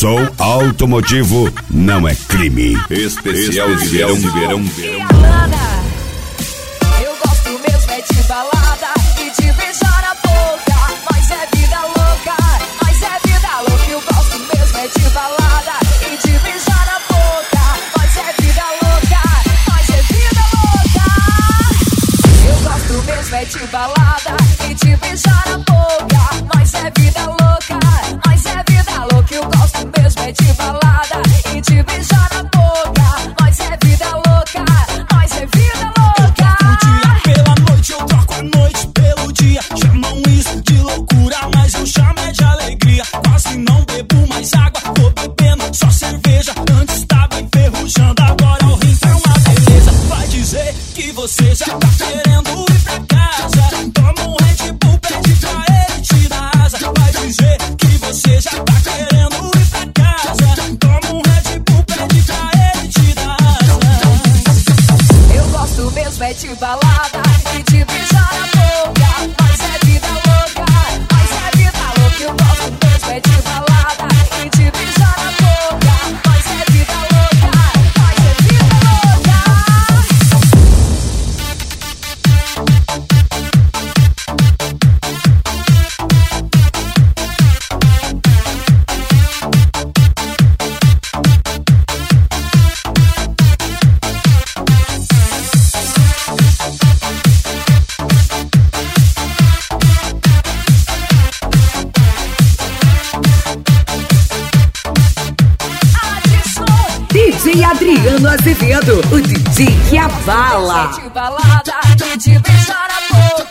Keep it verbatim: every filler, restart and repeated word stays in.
Som automotivo não é crime. Especial de verão, de verão, verão. Eu gosto mesmo é de balada e de beijar a boca. Mas é vida louca, mas é vida louca. Eu gosto mesmo é de balada e de beijar a boca. Mas é vida louca, mas é vida louca. Eu gosto mesmo é de balada e de beijar a boca. Mas é vida louca, mas é vida louca. Eu gosto mesmo é de balada e de beijar a boca. Mas é vida louca, mas é vida louca. O dia pela noite, eu troco a noite pelo dia. Chamam isso de loucura, mas eu chamo é de alegria. Quase não bebo mais água, tô bebendo só cerveja. Antes tava enferrujando, agora o rim tá uma beleza. Vai dizer que você já tá querendo ir pra casa. Toma um Red Bull, pede pra ele te dar asa. Vai dizer que você já tá querendo ir pra casa. Toma um Red Bull, pede pra ele te dar asa. Eu gosto mesmo é de balada e de beijar a boca. Mas é vida louca, mas é vida louca. Eu gosto mesmo é de balada e de beijar a boca. Mas é vida louca, mas é vida louca. D J Adriano Azevedo, o D J que abala. De balada e de beijar a boca.